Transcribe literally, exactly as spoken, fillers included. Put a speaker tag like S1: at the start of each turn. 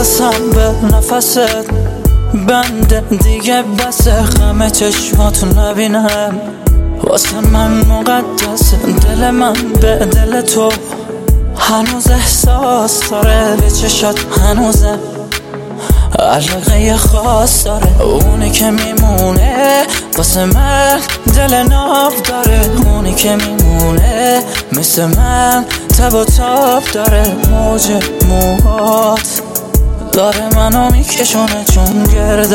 S1: حواسم به نفست بنده دیگه بسه، همه چشماتو نبینم واسه من مقدسه. دل من به دل تو هنوز احساس داره، به چشات هنوزه علاقه خاص داره. اونی که میمونه واسه من دل ناب داره، اونی که میمونه مثل من تب و تاب داره. موج موهات داره منو میکشونه چون گرد